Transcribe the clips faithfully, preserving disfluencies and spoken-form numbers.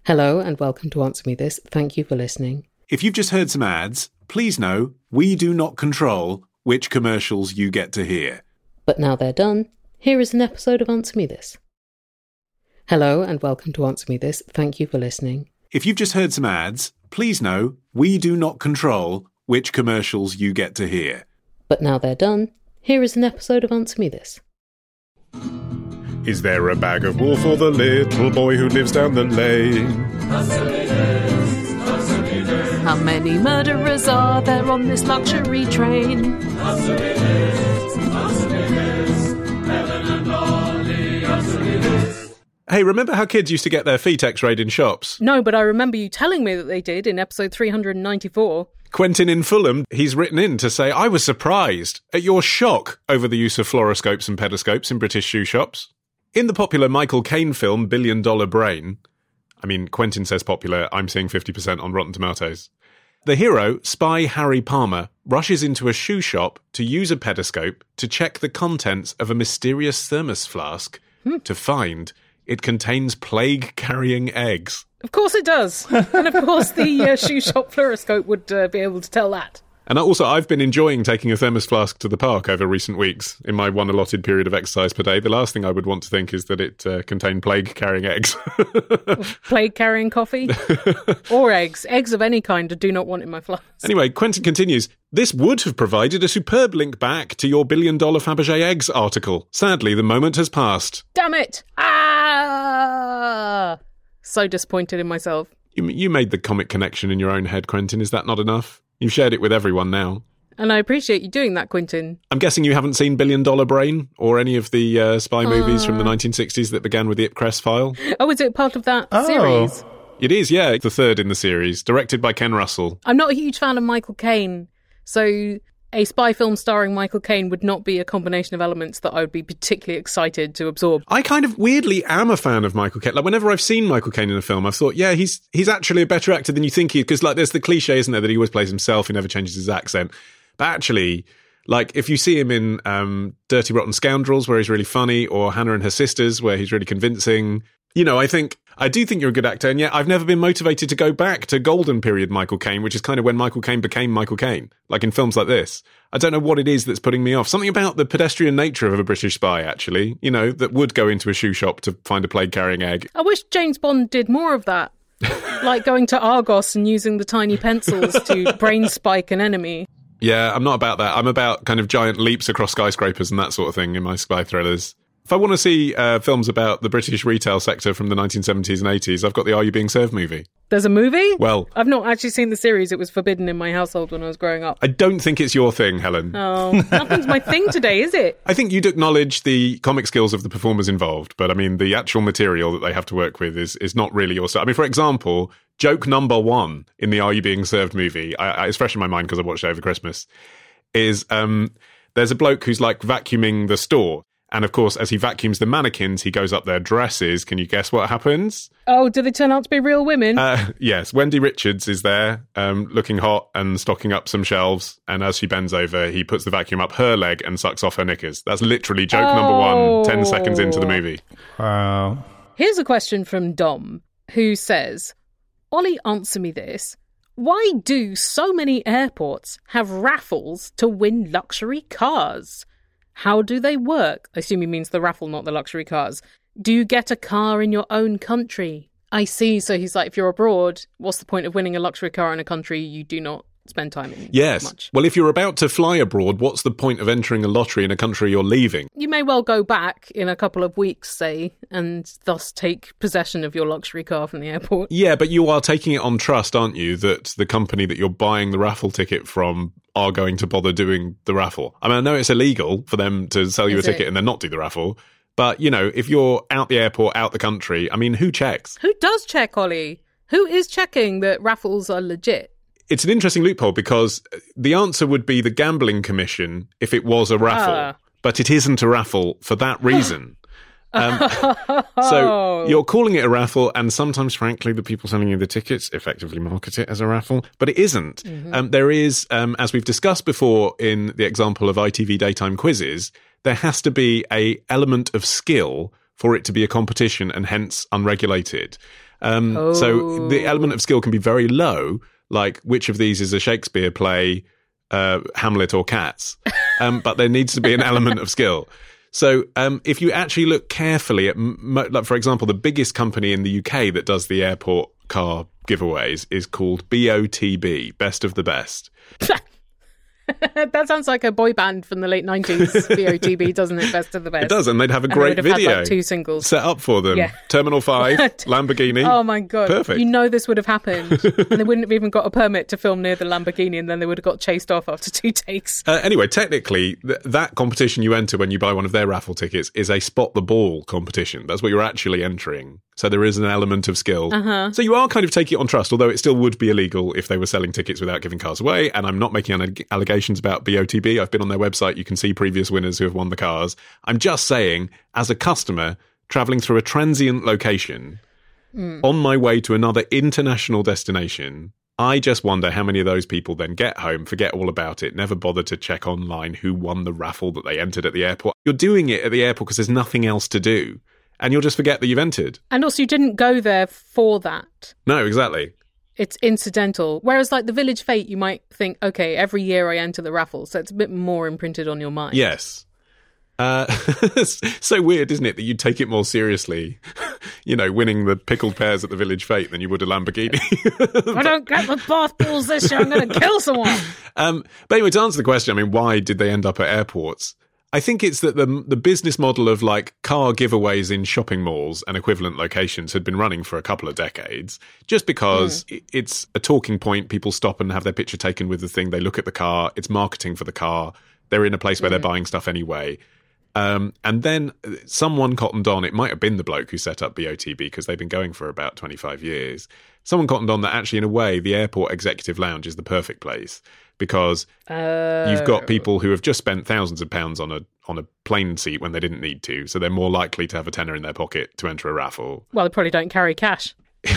Hello and welcome to Answer Me This. Thank you for listening. If you've just heard some ads, please know we do not control which commercials you get to hear. But now they're done, here is an episode of Answer Me This. Hello and welcome to Answer Me This. Thank you for listening. If you've just heard some ads, please know we do not control which commercials you get to hear. But now they're done, here is an episode of Answer Me This. Is there a bag of wool for the little boy who lives down the lane? How many murderers are there on this luxury train? Hey, remember how kids used to get their feet x-rayed in shops? No, but I remember you telling me that they did in episode three hundred ninety-four. Quentin in Fulham, he's written in to say, I was surprised at your shock over the use of fluoroscopes and pedoscopes in British shoe shops. In the popular Michael Caine film, Billion Dollar Brain, I mean, Quentin says popular, I'm seeing fifty percent on Rotten Tomatoes. The hero, Spy Harry Palmer, rushes into a shoe shop to use a pedoscope to check the contents of a mysterious thermos flask hmm. to find it contains plague-carrying eggs. Of course it does. And of course the uh, shoe shop fluoroscope would uh, be able to tell that. And also, I've been enjoying taking a thermos flask to the park over recent weeks in my one allotted period of exercise per day. The last thing I would want to think is that it uh, contained plague-carrying eggs. Plague-carrying coffee? Or eggs. Eggs of any kind I do not want in my flask. Anyway, Quentin continues, this would have provided a superb link back to your Billion Dollar Fabergé Eggs article. Sadly, the moment has passed. Damn it! Ah! So disappointed in myself. You, you made the comic connection in your own head, Quentin. Is that not enough? You've shared it with everyone now. And I appreciate you doing that, Quentin. I'm guessing you haven't seen Billion Dollar Brain or any of the uh, spy uh... movies from the nineteen sixties that began with the Ipcress file? Oh, is it part of that oh. series? It is, yeah. The third in the series, directed by Ken Russell. I'm not a huge fan of Michael Caine, so a spy film starring Michael Caine would not be a combination of elements that I would be particularly excited to absorb. I kind of weirdly am a fan of Michael Caine. Like, whenever I've seen Michael Caine in a film, I've thought, yeah, he's he's actually a better actor than you think he is. Because, like, there's the cliche, isn't there, that he always plays himself, he never changes his accent. But actually, like, if you see him in um, Dirty Rotten Scoundrels, where he's really funny, or Hannah and Her Sisters, where he's really convincing, you know, I think, I do think you're a good actor. And yet I've never been motivated to go back to golden period Michael Caine, which is kind of when Michael Caine became Michael Caine, like in films like this. I don't know what it is that's putting me off. Something about the pedestrian nature of a British spy, actually, you know, that would go into a shoe shop to find a plague-carrying egg. I wish James Bond did more of that. Like going to Argos and using the tiny pencils to brain spike an enemy. Yeah, I'm not about that. I'm about kind of giant leaps across skyscrapers and that sort of thing in my spy thrillers. If I want to see uh, films about the British retail sector from the nineteen seventies and eighties, I've got the Are You Being Served movie. There's a movie? Well, I've not actually seen the series. It was forbidden in my household when I was growing up. I don't think it's your thing, Helen. Oh, nothing's my thing today, is it? I think you'd acknowledge the comic skills of the performers involved, but I mean, the actual material that they have to work with is, is not really your style. I mean, for example, joke number one in the Are You Being Served movie, I, I, it's fresh in my mind because I watched it over Christmas, is um, there's a bloke who's like vacuuming the store. And of course, as he vacuums the mannequins, he goes up their dresses. Can you guess what happens? Oh, do they turn out to be real women? Uh, yes, Wendy Richards is there, um, looking hot and stocking up some shelves. And as she bends over, he puts the vacuum up her leg and sucks off her knickers. That's literally joke oh. number one, ten seconds into the movie. Wow. Here's a question from Dom, who says, Ollie, answer me this. Why do so many airports have raffles to win luxury cars? How do they work? I assume he means the raffle, not the luxury cars. Do you get a car in your own country? I see. So he's like, if you're abroad, what's the point of winning a luxury car in a country you do not spend time in? Yes. Much? Well, if you're about to fly abroad, what's the point of entering a lottery in a country you're leaving? You may well go back in a couple of weeks, say, and thus take possession of your luxury car from the airport. Yeah, but you are taking it on trust, aren't you, that the company that you're buying the raffle ticket from are going to bother doing the raffle. I mean, I know it's illegal for them to sell you Is a ticket it? and then not do the raffle, but, you know, if you're out the airport, out the country, I mean, who checks? Who does check, Ollie? Who is checking that raffles are legit? It's an interesting loophole because the answer would be the Gambling Commission if it was a raffle, Ah. but it isn't a raffle for that reason. Um, so you're calling it a raffle, and sometimes, frankly, the people selling you the tickets effectively market it as a raffle, but it isn't. Mm-hmm. Um, there is, um, as we've discussed before in the example of I T V daytime quizzes, there has to be a element of skill for it to be a competition and hence unregulated. Um, Oh. So the element of skill can be very low, like which of these is a Shakespeare play, uh, Hamlet or Cats? Um, but there needs to be an element of skill. So um, if you actually look carefully at, mo- like for example, the biggest company in the U K that does the airport car giveaways is called B O T B, Best of the Best. That sounds like a boy band from the late nineties, B O T B, doesn't it? Best of the Best. It does, and they'd have a And they great would have video had, like, two singles. set up for them. Yeah. Terminal five, Lamborghini. Oh my God. Perfect. You know this would have happened. And they wouldn't have even got a permit to film near the Lamborghini, and then they would have got chased off after two takes. Uh, anyway, technically, th- that competition you enter when you buy one of their raffle tickets is a spot the ball competition. That's what you're actually entering. So there is an element of skill. Uh-huh. So you are kind of taking it on trust, although it still would be illegal if they were selling tickets without giving cars away. And I'm not making any allegations about B O T B. I've been on their website. You can see previous winners who have won the cars. I'm just saying, as a customer traveling through a transient location Mm. on my way to another international destination, I just wonder how many of those people then get home, forget all about it, never bother to check online who won the raffle that they entered at the airport. You're doing it at the airport because there's nothing else to do. And you'll just forget that you've entered. And also, you didn't go there for that. No, exactly. It's incidental. Whereas, like the Village Fate, you might think, okay, every year I enter the raffle, so it's a bit more imprinted on your mind. Yes. Uh, it's so weird, isn't it, that you'd take it more seriously, you know, winning the pickled pears at the Village Fate than you would a Lamborghini. If I don't get the bath balls this year, I'm going to kill someone. Um, but anyway, to answer the question, I mean, why did they end up at airports? I think it's that the the business model of like car giveaways in shopping malls and equivalent locations had been running for a couple of decades, just because mm. it's a talking point. People stop and have their picture taken with the thing. They look at the car. It's marketing for the car. They're in a place where mm. they're buying stuff anyway. Um, and then someone cottoned on, it might have been the bloke who set up B O T B because they've been going for about twenty-five years. Someone cottoned on that actually, in a way, the airport executive lounge is the perfect place because uh... you've got people who have just spent thousands of pounds on a on a plane seat when they didn't need to. So they're more likely to have a tenner in their pocket to enter a raffle. Well, they probably don't carry cash.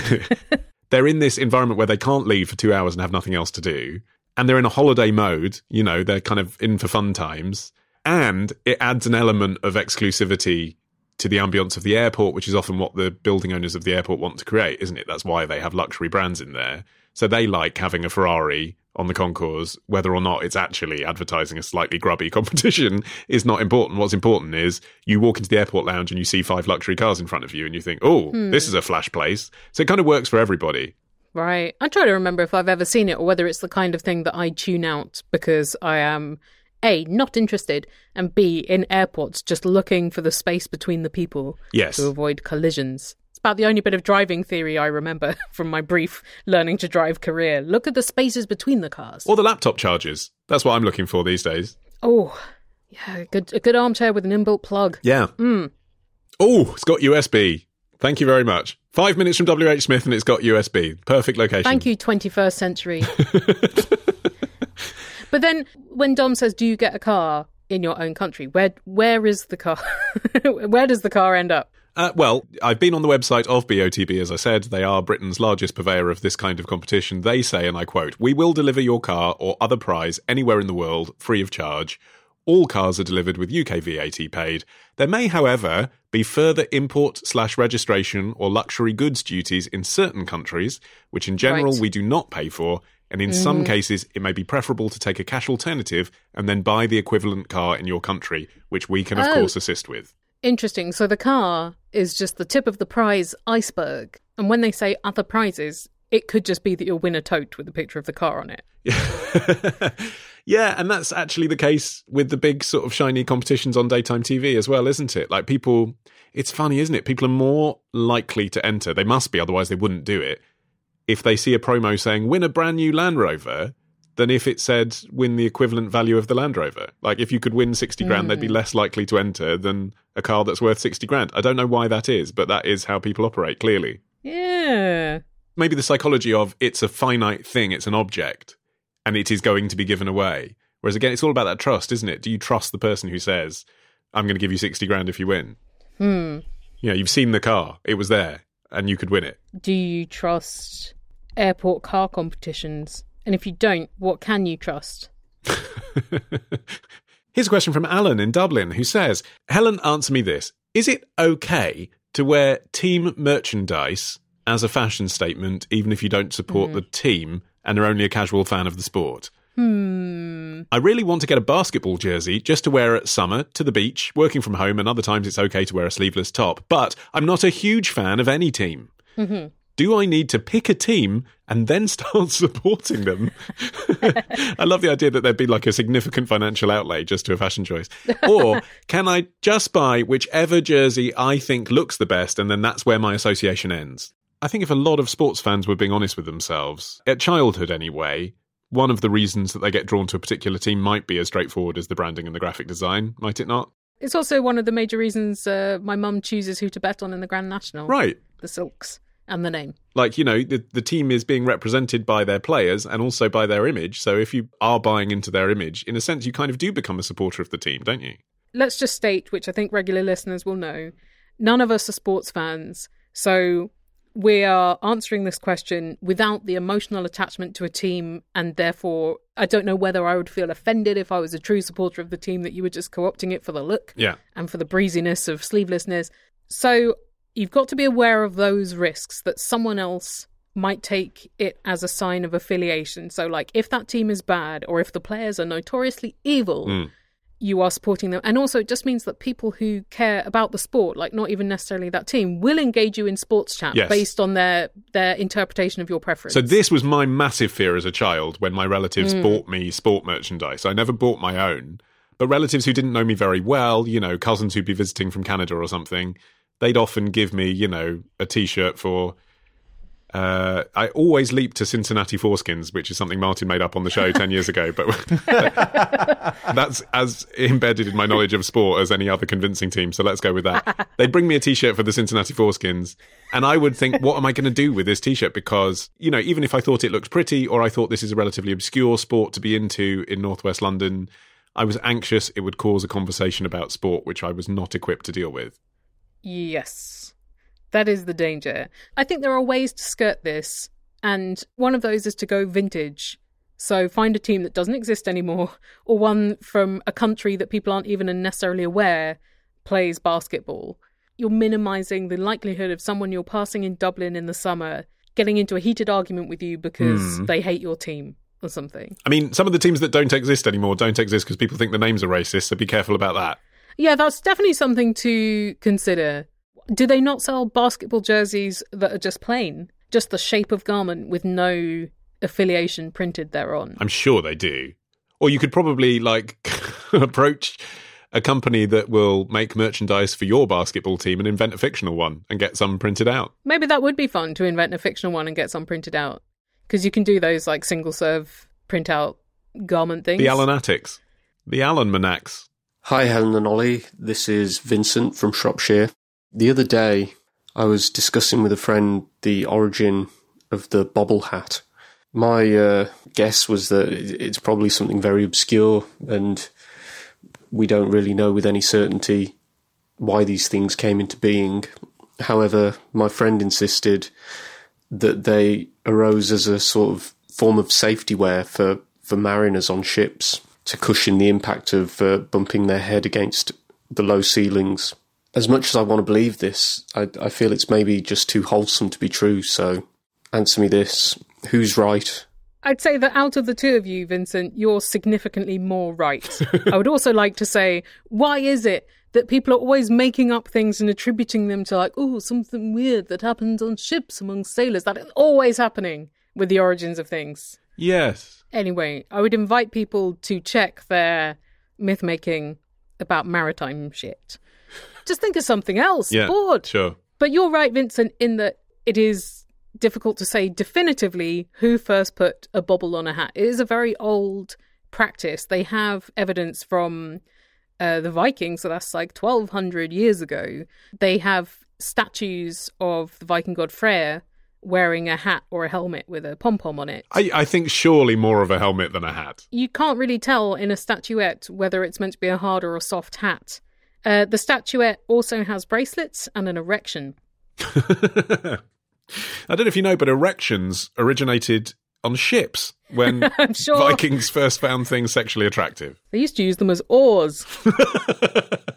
They're in this environment where they can't leave for two hours and have nothing else to do. And they're in a holiday mode. You know, they're kind of in for fun times. And it adds an element of exclusivity to the ambience of the airport, which is often what the building owners of the airport want to create, isn't it? That's why they have luxury brands in there. So they like having a Ferrari on the concourse, whether or not it's actually advertising a slightly grubby competition is not important. What's important is you walk into the airport lounge and you see five luxury cars in front of you and you think, oh, hmm. this is a flash place. So it kind of works for everybody. Right. I try to remember if I've ever seen it or whether it's the kind of thing that I tune out because I am... A, not interested, and B, in airports, just looking for the space between the people yes. to avoid collisions. It's about the only bit of driving theory I remember from my brief learning to drive career. Look at the spaces between the cars. Or the laptop chargers. That's what I'm looking for these days. Oh, yeah, good, a good armchair with an inbuilt plug. Yeah. Mm. Oh, it's got U S B. Thank you very much. Five minutes from W H Smith and it's got U S B. Perfect location. Thank you, twenty-first century. But then when Dom says, do you get a car in your own country? Where Where is the car? Where does the car end up? Uh, well, I've been on the website of B O T B, as I said. They are Britain's largest purveyor of this kind of competition. They say, and I quote, "We will deliver your car or other prize anywhere in the world free of charge. All cars are delivered with U K V A T paid. There may, however, be further import slash registration or luxury goods duties in certain countries, which in general Right. we do not pay for. And in Mm. some cases, it may be preferable to take a cash alternative and then buy the equivalent car in your country, which we can, of Oh. course, assist with." Interesting. So the car is just the tip of the prize iceberg. And when they say other prizes, it could just be that you'll win a tote with a picture of the car on it. Yeah, and that's actually the case with the big sort of shiny competitions on daytime T V as well, isn't it? Like people, it's funny, isn't it? People are more likely to enter. They must be, otherwise they wouldn't do it. If they see a promo saying win a brand new Land Rover, than if it said win the equivalent value of the Land Rover. Like if you could win sixty grand, mm. they'd be less likely to enter than a car that's worth sixty grand. I don't know why that is, but that is how people operate, clearly. Yeah. Maybe the psychology of it's a finite thing, it's an object, and it is going to be given away. Whereas again, it's all about that trust, isn't it? Do you trust the person who says, I'm going to give you sixty grand if you win? Hmm. You know, you've seen the car, it was there, and you could win it. Do you trust airport car competitions? And if you don't, what can you trust? Here's a question from Alan in Dublin, who says, Helen, answer me this. Is it okay to wear team merchandise as a fashion statement, even if you don't support mm. the team and are only a casual fan of the sport. Hmm. I really want to get a basketball jersey just to wear at summer, to the beach, working from home, and other times it's okay to wear a sleeveless top. But I'm not a huge fan of any team. Mm-hmm. Do I need to pick a team and then start supporting them? I love the idea that there'd be like a significant financial outlay just to a fashion choice. Or can I just buy whichever jersey I think looks the best, and then that's where my association ends? I think if a lot of sports fans were being honest with themselves, at childhood anyway, one of the reasons that they get drawn to a particular team might be as straightforward as the branding and the graphic design, might it not? It's also one of the major reasons uh, my mum chooses who to bet on in the Grand National. Right. The Silks and the name. Like, you know, the, the team is being represented by their players and also by their image. So if you are buying into their image, in a sense, you kind of do become a supporter of the team, don't you? Let's just state, which I think regular listeners will know, none of us are sports fans. So we are answering this question without the emotional attachment to a team, and therefore I don't know whether I would feel offended if I was a true supporter of the team that you were just co-opting it for the look yeah. and for the breeziness of sleevelessness. So you've got to be aware of those risks that someone else might take it as a sign of affiliation. So like if that team is bad or if the players are notoriously evil, mm. you are supporting them. And also it just means that people who care about the sport, like not even necessarily that team, will engage you in sports chat yes. based on their, their interpretation of your preference. So this was my massive fear as a child when my relatives Mm. bought me sport merchandise. I never bought my own, but relatives who didn't know me very well, you know, cousins who'd be visiting from Canada or something, they'd often give me, you know, a T-shirt for... Uh, I always leap to Cincinnati Foreskins, which is something Martin made up on the show ten years ago, but that's as embedded in my knowledge of sport as any other convincing team, so let's go with that. They'd bring me a T-shirt for the Cincinnati Foreskins, and I would think, what am I going to do with this T-shirt? Because, you know, even if I thought it looked pretty, or I thought this is a relatively obscure sport to be into in northwest London, I was anxious it would cause a conversation about sport, which I was not equipped to deal with. Yes. That is the danger. I think there are ways to skirt this, and one of those is to go vintage. So find a team that doesn't exist anymore, or one from a country that people aren't even necessarily aware plays basketball. You're minimising the likelihood of someone you're passing in Dublin in the summer getting into a heated argument with you because Mm. they hate your team or something. I mean, some of the teams that don't exist anymore don't exist because people think the names are racist, so be careful about that. Yeah, that's definitely something to consider. Do they not sell basketball jerseys that are just plain? Just the shape of garment with no affiliation printed thereon? I'm sure they do. Or you could probably, like, approach a company that will make merchandise for your basketball team and invent a fictional one and get some printed out. Maybe that would be fun, to invent a fictional one and get some printed out. Because you can do those, like, single-serve print-out garment things. The Allanatics. The Allanmanacs. Hi, Helen and Ollie. This is Vincent from Shropshire. The other day, I was discussing with a friend the origin of the bobble hat. My uh, guess was that it's probably something very obscure, and we don't really know with any certainty why these things came into being. However, my friend insisted that they arose as a sort of form of safety wear for, for mariners on ships to cushion the impact of uh, bumping their head against the low ceilings. As much as I want to believe this, I, I feel it's maybe just too wholesome to be true, so answer me this. Who's right? I'd say that out of the two of you, Vincent, you're significantly more right. I would also like to say, why is it that people are always making up things and attributing them to, like, oh, something weird that happens on ships among sailors? That is always happening with the origins of things. Yes. Anyway, I would invite people to check their myth-making about maritime shit. Just think of something else. Yeah, Bored. sure. But you're right, Vincent, in that it is difficult to say definitively who first put a bobble on a hat. It is a very old practice. They have evidence from uh, the Vikings, so that's like twelve hundred years ago. They have statues of the Viking god Freyr wearing a hat or a helmet with a pom-pom on it. I, I think surely more of a helmet than a hat. You can't really tell in a statuette whether it's meant to be a hard or a soft hat. Uh, the statuette also has bracelets and an erection. I don't know if you know, but erections originated on ships when I'm sure. Vikings first found things sexually attractive. They used to use them as oars.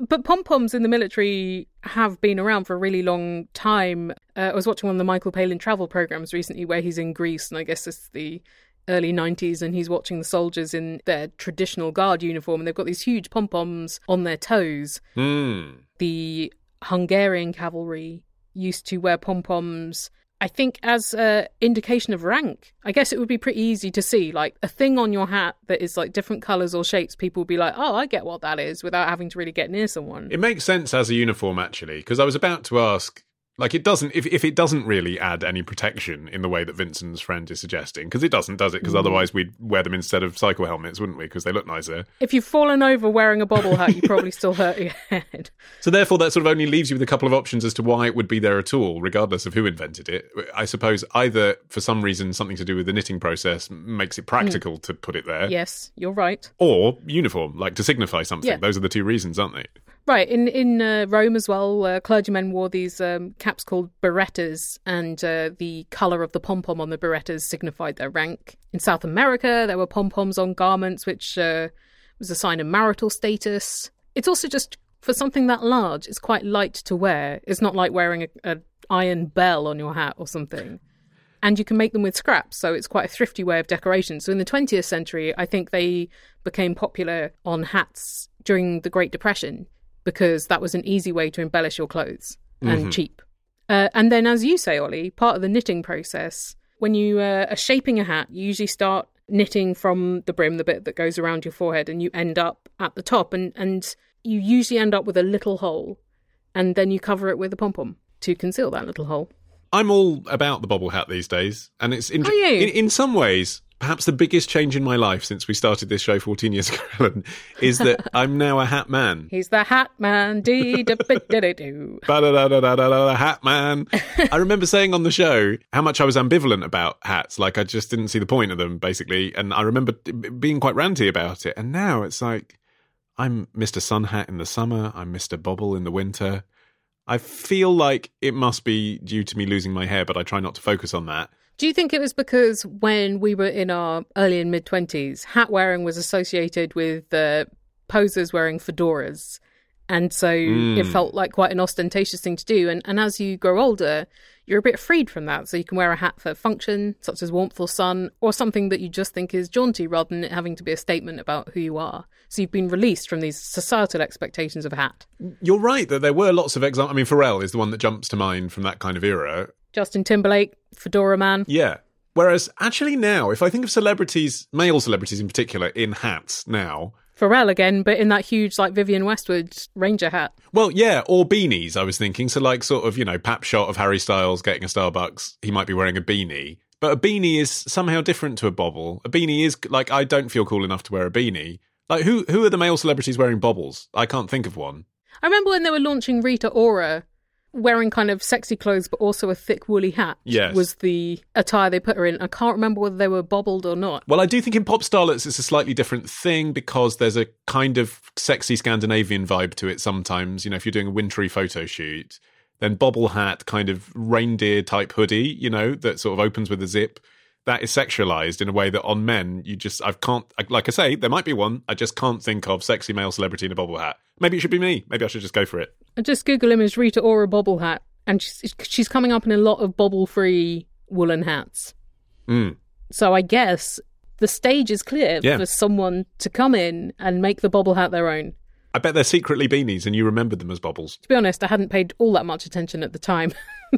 But pom-poms in the military have been around for a really long time. Uh, I was watching one of the Michael Palin travel programs recently where he's in Greece, and I guess it's the early nineties, and he's watching the soldiers in their traditional guard uniform, and they've got these huge pom-poms on their toes. Mm. The Hungarian cavalry used to wear pom-poms, I think, as an indication of rank. I guess it would be pretty easy to see, like, a thing on your hat that is, like, different colours or shapes. People would be like, oh, I get what that is, without having to really get near someone. It makes sense as a uniform, actually, because I was about to ask, like, it doesn't, if, if it doesn't really add any protection in the way that Vincent's friend is suggesting, because it doesn't, does it? Because mm. otherwise we'd wear them instead of cycle helmets, wouldn't we? Because they look nicer. If you've fallen over wearing a bobble hat, you probably still hurt your head. So therefore that sort of only leaves you with a couple of options as to why it would be there at all, regardless of who invented it. I suppose either, for some reason, something to do with the knitting process makes it practical mm. to put it there. Yes, you're right. Or uniform, like to signify something. Yeah. Those are the two reasons, aren't they? Right, in in uh, Rome as well, uh, clergymen wore these um, caps called birrettas, and uh, the colour of the pom-pom on the birrettas signified their rank. In South America, there were pom-poms on garments, which uh, was a sign of marital status. It's also just, for something that large, it's quite light to wear. It's not like wearing an iron bell on your hat or something. And you can make them with scraps, so it's quite a thrifty way of decoration. So in the twentieth century, I think they became popular on hats during the Great Depression, because that was an easy way to embellish your clothes and mm-hmm. cheap. Uh, and then, as you say, Ollie, part of the knitting process, when you uh, are shaping a hat, you usually start knitting from the brim, the bit that goes around your forehead, and you end up at the top. And, and you usually end up with a little hole, and then you cover it with a pom-pom to conceal that little hole. I'm all about the bobble hat these days. And it's in, Are you? in, in some ways, perhaps the biggest change in my life since we started this show fourteen years ago, Ellen, is that I'm now a hat man. He's the hat man. Dee da ba da da do. Ba da da da da da da hat man. I remember saying on the show how much I was ambivalent about hats. Like, I just didn't see the point of them, basically. And I remember being quite ranty about it. And now it's like, I'm Mister Sun Hat in the summer. I'm Mister Bobble in the winter. I feel like it must be due to me losing my hair, but I try not to focus on that. Do you think it was because when we were in our early and mid-twenties, hat wearing was associated with uh, posers wearing fedoras, and so mm. it felt like quite an ostentatious thing to do, and, and as you grow older, you're a bit freed from that, so you can wear a hat for function, such as warmth or sun, or something that you just think is jaunty rather than it having to be a statement about who you are. So you've been released from these societal expectations of a hat. You're right that there were lots of examples. I mean, Pharrell is the one that jumps to mind from that kind of era. Justin Timberlake, Fedora Man. Yeah. Whereas actually now, if I think of celebrities, male celebrities in particular, in hats now... Pharrell again, but in that huge, like, Vivienne Westwood Ranger hat. Well, yeah, or beanies, I was thinking. So, like, sort of, you know, pap shot of Harry Styles getting a Starbucks, he might be wearing a beanie. But a beanie is somehow different to a bobble. A beanie is, like, I don't feel cool enough to wear a beanie. Like, who who are the male celebrities wearing bobbles? I can't think of one. I remember when they were launching Rita Ora, wearing kind of sexy clothes but also a thick woolly hat yes. was the attire they put her in. I can't remember whether they were bobbled or not. Well, I do think in pop starlets it's a slightly different thing because there's a kind of sexy Scandinavian vibe to it sometimes. You know, if you're doing a wintry photo shoot, then bobble hat, kind of reindeer type hoodie, you know, that sort of opens with a zip. That is sexualized in a way that on men, you just, I can't, like I say, there might be one. I just can't think of sexy male celebrity in a bobble hat. Maybe it should be me. Maybe I should just go for it. I just Google image Rita Ora bobble hat, and she's, she's coming up in a lot of bobble-free woolen hats. Mm. So I guess the stage is clear yeah. for someone to come in and make the bobble hat their own. I bet they're secretly beanies and you remembered them as bobbles. To be honest, I hadn't paid all that much attention at the time.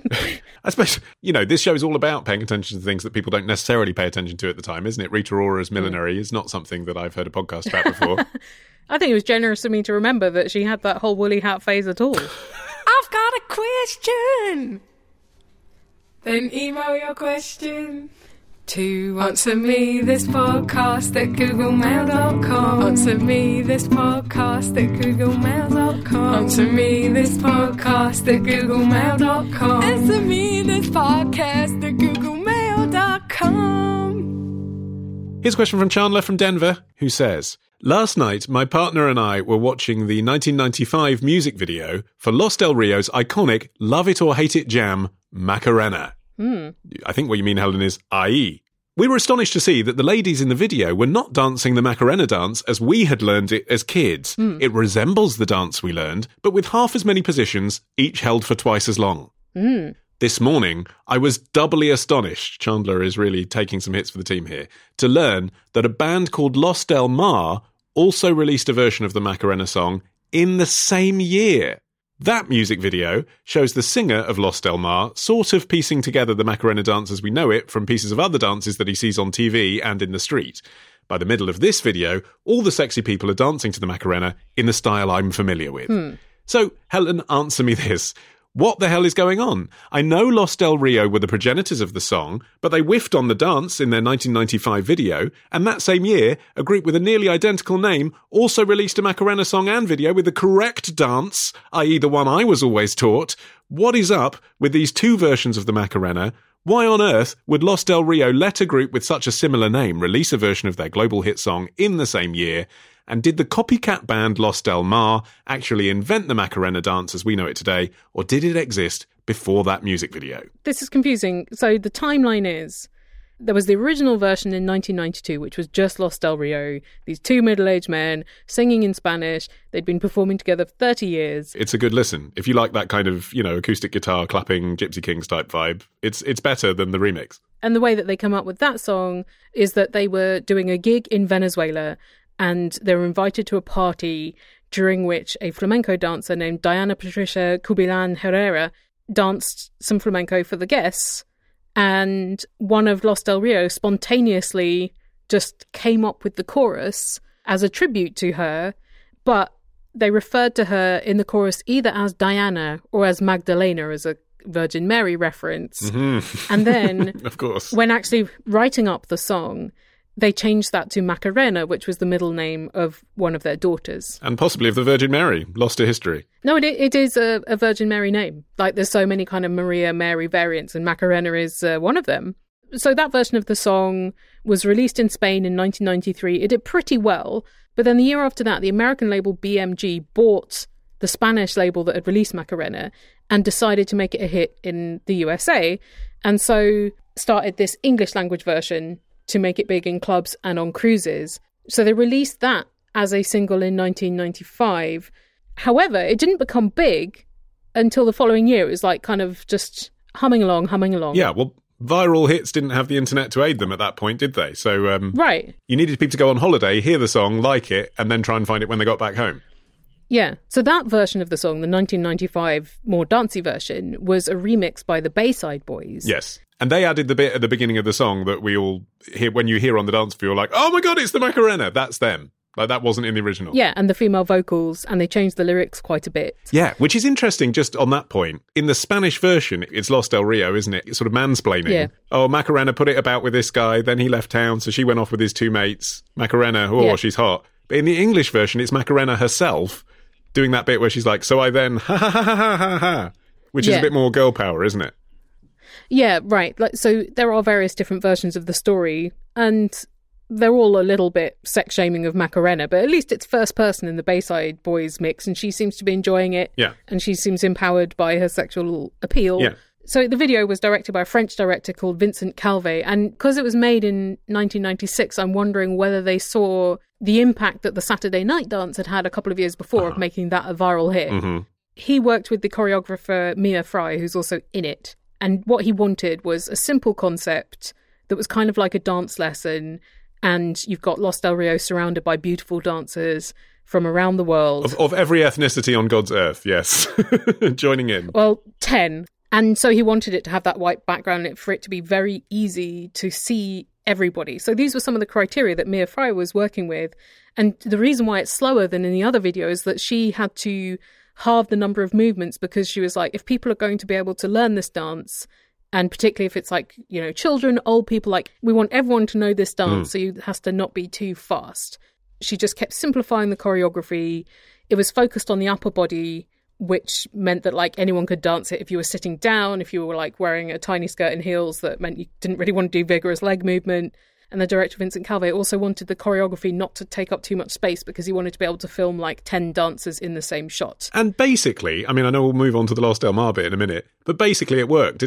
I suppose, you know, this show is all about paying attention to things that people don't necessarily pay attention to at the time, isn't it? Rita Ora's millinery mm. is not something that I've heard a podcast about before. I think it was generous of me to remember that she had that whole woolly hat phase at all. I've got a question. Then email your question to answer me this podcast at googlemail dot com. Answer me this podcast at googlemail dot com. Answer me this podcast at googlemail dot com. Answer me this podcast at googlemail dot com. Here's a question from Chandler from Denver, who says, last night, my partner and I were watching the nineteen ninety-five music video for Los Del Rio's iconic Love It or Hate It jam, Macarena. Mm. I think what you mean, Helen, is that is, We were astonished to see that the ladies in the video were not dancing the Macarena dance as we had learned it as kids. Mm. It resembles the dance we learned, but with half as many positions, each held for twice as long. Mm. This morning, I was doubly astonished, Chandler is really taking some hits for the team here, to learn that a band called Los Del Mar also released a version of the Macarena song in the same year. That music video shows the singer of Los Del Mar sort of piecing together the Macarena dance as we know it from pieces of other dances that he sees on T V and in the street. By the middle of this video, all the sexy people are dancing to the Macarena in the style I'm familiar with. Hmm. So, Helen, answer me this. What the hell is going on? I know Los Del Rio were the progenitors of the song, but they whiffed on the dance in their nineteen ninety-five video, and that same year, a group with a nearly identical name also released a Macarena song and video with the correct dance, that is the one I was always taught. What is up with these two versions of the Macarena? Why on earth would Los Del Rio let a group with such a similar name release a version of their global hit song in the same year? And did the copycat band Los Del Mar actually invent the Macarena dance as we know it today, or did it exist before that music video? This is confusing. So the timeline is, there was the original version in nineteen ninety-two, which was just Los Del Rio, these two middle-aged men singing in Spanish. They'd been performing together for thirty years. It's a good listen. If you like that kind of, you know, acoustic guitar, clapping, Gypsy Kings type vibe, it's it's better than the remix. And the way that they come up with that song is that they were doing a gig in Venezuela, and they were invited to a party during which a flamenco dancer named Diana Patricia Cubillan Herrera danced some flamenco for the guests. And one of Los Del Rio spontaneously just came up with the chorus as a tribute to her, but they referred to her in the chorus either as Diana or as Magdalena, as a Virgin Mary reference. Mm-hmm. And then, of course, when actually writing up the song, they changed that to Macarena, which was the middle name of one of their daughters. And possibly of the Virgin Mary, lost to history. No, it it is a, a Virgin Mary name. Like, there's so many kind of Maria, Mary variants, and Macarena is uh, one of them. So that version of the song was released in Spain in nineteen ninety-three. It did pretty well. But then the year after that, the American label B M G bought the Spanish label that had released Macarena and decided to make it a hit in the U S A. And so started this English language version to make it big in clubs and on cruises. So they released that as a single in nineteen ninety-five. However, it didn't become big until the following year. It was like kind of just humming along, humming along. Yeah, well, viral hits didn't have the internet to aid them at that point, did they? So um, right. You needed people to go on holiday, hear the song, like it, and then try and find it when they got back home. Yeah, so that version of the song, the nineteen ninety-five more dancey version, was a remix by the Bayside Boys. Yes. And they added the bit at the beginning of the song that we all hear when you hear on the dance floor, like, oh my God, it's the Macarena. That's them. Like, that wasn't in the original. Yeah, and the female vocals, and they changed the lyrics quite a bit. Yeah, which is interesting just on that point. In the Spanish version, it's Los Del Rio, isn't it? It's sort of mansplaining. Yeah. Oh, Macarena put it about with this guy, then he left town, so she went off with his two mates. Macarena, oh, yeah. she's hot. But in the English version, it's Macarena herself doing that bit where she's like, so I then, ha ha ha ha ha ha, which yeah. is a bit more girl power, isn't it? Yeah, right. Like, so there are various different versions of the story, and they're all a little bit sex-shaming of Macarena, but at least it's first person in the Bayside Boys mix, and she seems to be enjoying it. Yeah. And she seems empowered by her sexual appeal. Yeah. So the video was directed by a French director called Vincent Calvé, and because it was made in nineteen ninety-six, I'm wondering whether they saw the impact that the Saturday Night Dance had had a couple of years before uh-huh. of making that a viral hit. Mm-hmm. He worked with the choreographer Mia Fry, who's also in it. And what he wanted was a simple concept that was kind of like a dance lesson. And you've got Los Del Rio surrounded by beautiful dancers from around the world. Of, of every ethnicity on God's earth, yes. Joining in. Well, ten. And so he wanted it to have that white background and for it to be very easy to see everybody. So these were some of the criteria that Mia Fry was working with. And the reason why it's slower than in the other video is that she had to halve the number of movements because she was like, if people are going to be able to learn this dance, and particularly if it's like, you know, children, old people, like, we want everyone to know this dance, mm. so it has to not be too fast. She just kept simplifying the choreography. It was focused on the upper body, which meant that, like, anyone could dance it if you were sitting down, if you were, like, wearing a tiny skirt and heels, that meant you didn't really want to do vigorous leg movement. And the director, Vincent Calvé, also wanted the choreography not to take up too much space because he wanted to be able to film like ten dancers in the same shot. And basically, I mean, I know we'll move on to the Los Del Mar bit in a minute, but basically it worked, didn't it?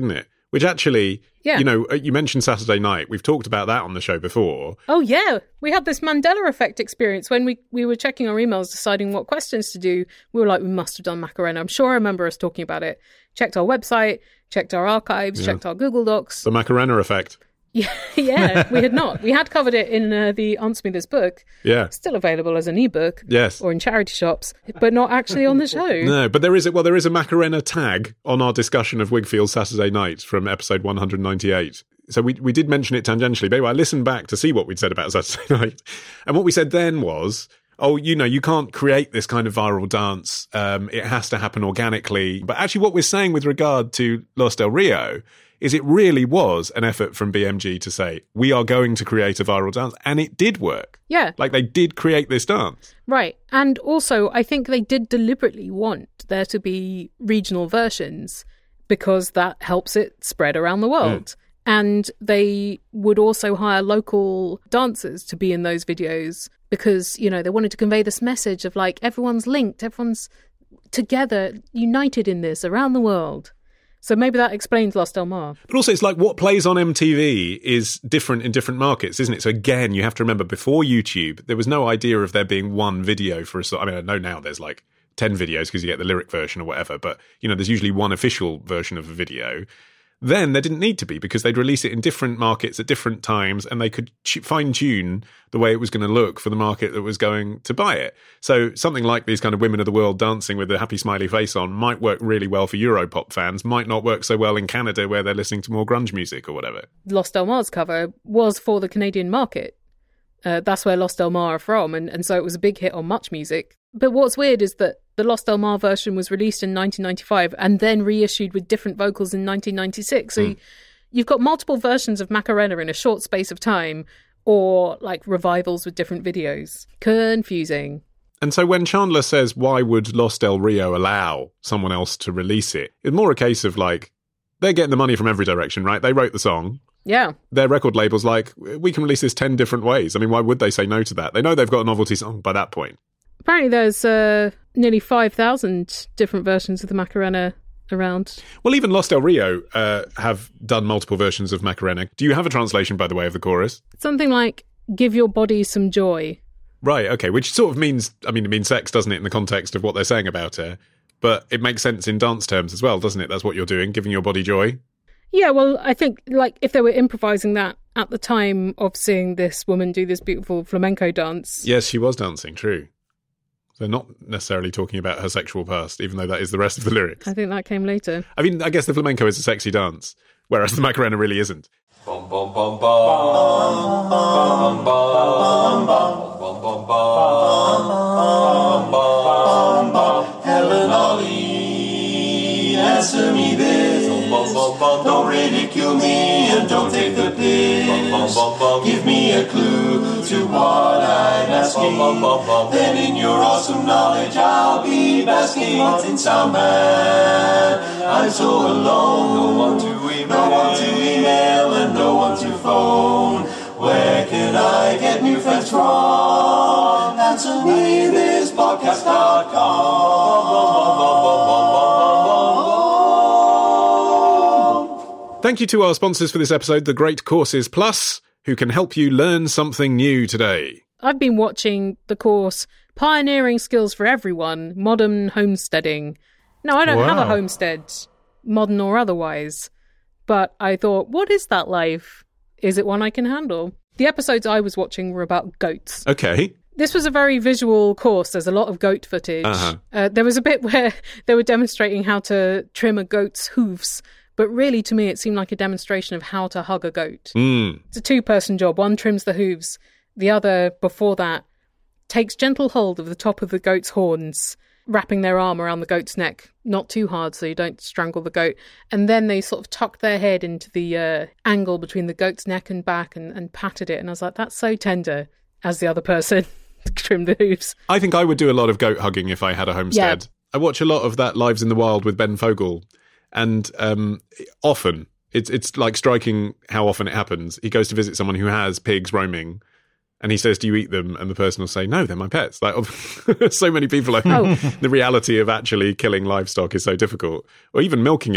which actually, Yeah. you know, you mentioned Saturday Night. We've talked about that on the show before. Oh, yeah. We had this Mandela effect experience when we, we were checking our emails, deciding what questions to do. We were like, we must have done Macarena. I'm sure I remember us talking about it. Checked our website, checked our archives, Yeah. checked our Google Docs. The Macarena effect. Yeah, yeah, we had not. We had covered it in uh, the Answer Me This book. Yeah. Still available as an ebook. Yes. Or in charity shops, but not actually on the show. No, but there is a, well, there is a Macarena tag on our discussion of Wigfield Saturday Night from episode one hundred ninety-eight. So we we did mention it tangentially, but anyway, I listened back to see what we'd said about Saturday Night. And what we said then was, oh, you know, you can't create this kind of viral dance. Um, it has to happen organically. But actually what we're saying with regard to Los Del Rio is it really was an effort from B M G to say, we are going to create a viral dance. And it did work. Yeah. Like they did create this dance. Right. And also, I think they did deliberately want there to be regional versions because that helps it spread around the world. Mm. And they would also hire local dancers to be in those videos because, you know, they wanted to convey this message of like, everyone's linked, everyone's together, united in this around the world. So maybe that explains Los Del Mar. But also it's like what plays on M T V is different in different markets, isn't it? So again, you have to remember before YouTube, there was no idea of there being one video for a song. I mean, I know now there's like ten videos because you get the lyric version or whatever, but you know, there's usually one official version of a video. Then there didn't need to be because they'd release it in different markets at different times and they could fine-tune the way it was going to look for the market that was going to buy it. So something like these kind of women of the world dancing with a happy smiley face on might work really well for Europop fans, might not work so well in Canada where they're listening to more grunge music or whatever. Los Del Mar's cover was for the Canadian market. Uh, that's where Los Del Mar are from, and, and so it was a big hit on Much Music. But what's weird is that the Los Del Mar version was released in nineteen ninety-five and then reissued with different vocals in nineteen ninety-six. So mm. you've got multiple versions of Macarena in a short space of time, or like revivals with different videos. Confusing. And so when Chandler says, why would Los Del Rio allow someone else to release it? It's more a case of like, they're getting the money from every direction, right? They wrote the song. Yeah. Their record label's like, we can release this ten different ways. I mean, why would they say no to that? They know they've got a novelty song by that point. Apparently there's uh, nearly five thousand different versions of the Macarena around. Well, even Los Del Rio uh, have done multiple versions of Macarena. Do you have a translation, by the way, of the chorus? Something like, give your body some joy. Right, okay, which sort of means, I mean, it means sex, doesn't it, in the context of what they're saying about her? But it makes sense in dance terms as well, doesn't it? That's what you're doing, giving your body joy. Yeah, well, I think, like, if they were improvising that at the time of seeing this woman do this beautiful flamenco dance. Yes, she was dancing, true. They're not necessarily talking about her sexual past, even though that is the rest of the lyrics. I think that came later. I mean, I guess the flamenco is a sexy dance, whereas the Macarena really isn't. Bum, bum, bum, bum, bum, bum, bum, bum, bum, bum, bum, bum, bum. Helen Ollie, answer me this. Don't ridicule me and don't take the piss. Give me a clue to what I'm asking. Then in your awesome knowledge I'll be basking. In sound man, I'm so alone. No one to email, no one to email and no one to phone. Where can I get new friends from? Answer me this podcast dot com. Thank you to our sponsors for this episode, The Great Courses Plus, who can help you learn something new today. I've been watching the course Pioneering Skills for Everyone, Modern Homesteading. Now, I don't Wow. have a homestead, modern or otherwise, but I thought, what is that life? Is it one I can handle? The episodes I was watching were about goats. Okay. This was a very visual course. There's a lot of goat footage. Uh-huh. Uh, there was a bit where they were demonstrating how to trim a goat's hooves, but really, to me, it seemed like a demonstration of how to hug a goat. Mm. It's a two-person job. One trims the hooves. The other, before that, takes gentle hold of the top of the goat's horns, wrapping their arm around the goat's neck. Not too hard so you don't strangle the goat. And then they sort of tucked their head into the uh, angle between the goat's neck and back and, and patted it. And I was like, that's so tender, as the other person trimmed the hooves. I think I would do a lot of goat hugging if I had a homestead. Yeah. I watch a lot of that Lives in the Wild with Ben Fogle. And um, often, it's it's like striking how often it happens. He goes to visit someone who has pigs roaming, and he says, do you eat them? And the person will say, no, they're my pets. Like, so many people, I think, Oh. the reality of actually killing livestock is so difficult. Or even milking it.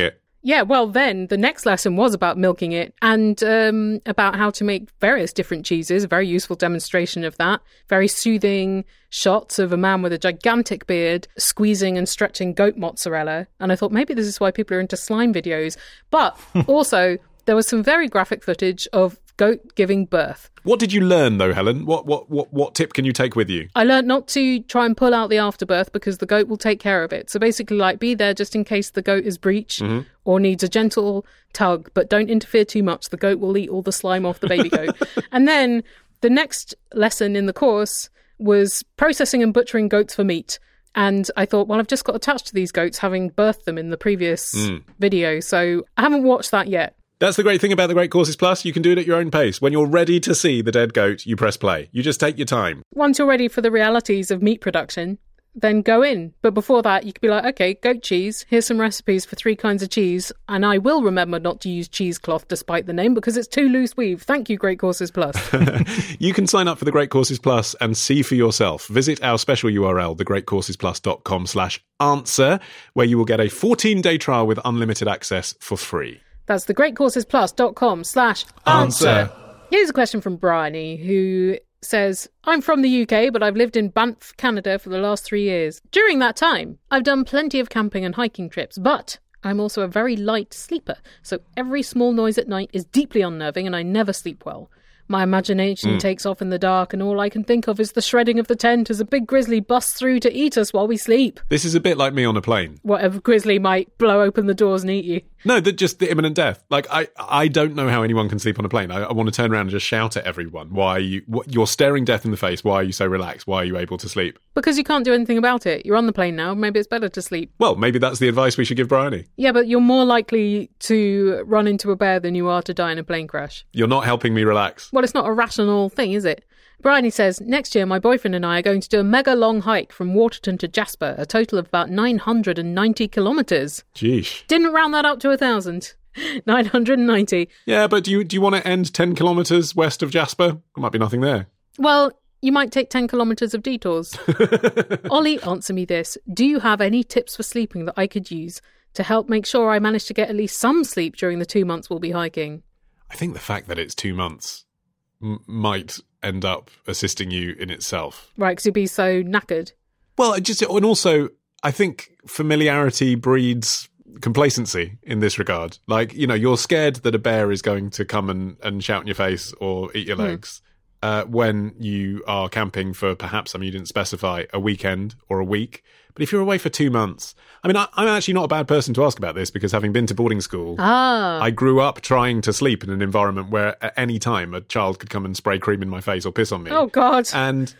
Yeah, well, then the next lesson was about milking it and um, about how to make various different cheeses. A very useful demonstration of that. Very soothing shots of a man with a gigantic beard squeezing and stretching goat mozzarella. And I thought maybe this is why people are into slime videos. But also, there was some very graphic footage of goat giving birth. What did you learn, though, Helen? What what what what tip can you take with you? I learned not to try and pull out the afterbirth because the goat will take care of it. So basically, like, be there just in case the goat is breech Mm-hmm. or needs a gentle tug, but don't interfere too much. The goat will eat all the slime off the baby goat. And then the next lesson in the course was processing and butchering goats for meat. And I thought, well, I've just got attached to these goats, having birthed them in the previous Mm. video. So I haven't watched that yet. That's the great thing about the Great Courses Plus. You can do it at your own pace. When you're ready to see the dead goat, you press play. You just take your time. Once you're ready for the realities of meat production, then go in. But before that, you could be like, okay, goat cheese, here's some recipes for three kinds of cheese, and I will remember not to use cheesecloth despite the name because it's too loose weave. Thank you, Great Courses Plus. You can sign up for the Great Courses Plus and see for yourself. Visit our special U R L, thegreatcoursesplus.com slash answer, where you will get a fourteen-day trial with unlimited access for free. That's thegreatcoursesplus.com slash answer. Here's a question from Bryony, who says, I'm from the U K, but I've lived in Banff, Canada for the last three years. During that time, I've done plenty of camping and hiking trips, but I'm also a very light sleeper, so every small noise at night is deeply unnerving and I never sleep well. My imagination mm. takes off in the dark, and all I can think of is the shredding of the tent as a big grizzly busts through to eat us while we sleep. This is a bit like me on a plane. What, a grizzly might blow open the doors and eat you? No, the, just the imminent death. Like, I, I don't know how anyone can sleep on a plane. I, I want to turn around and just shout at everyone. Why are you... What, you're staring death in the face. Why are you so relaxed? Why are you able to sleep? Because you can't do anything about it. You're on the plane now. Maybe it's better to sleep. Well, maybe that's the advice we should give Bryony. Yeah, but you're more likely to run into a bear than you are to die in a plane crash. You're not helping me relax. Well, it's not a rational thing, is it? Bryony says, next year my boyfriend and I are going to do a mega long hike from Waterton to Jasper, a total of about nine hundred ninety kilometres. Jeesh. Didn't round that up to a thousand. nine hundred ninety. Yeah, but do you do you want to end ten kilometres west of Jasper? There might be nothing there. Well, you might take ten kilometres of detours. Ollie, answer me this. Do you have any tips for sleeping that I could use to help make sure I manage to get at least some sleep during the two months we'll be hiking? I think the fact that it's two months m- might end up assisting you in itself. Right, because you'd be so knackered. Well, just and also, I think familiarity breeds complacency in this regard. Like, you know, you're scared that a bear is going to come and, and shout in your face or eat your legs mm. uh, when you are camping for perhaps, I mean, you didn't specify a weekend or a week. But if you're away for two months, I mean, I, I'm actually not a bad person to ask about this because having been to boarding school, ah. I grew up trying to sleep in an environment where at any time a child could come and spray cream in my face or piss on me. Oh, God. And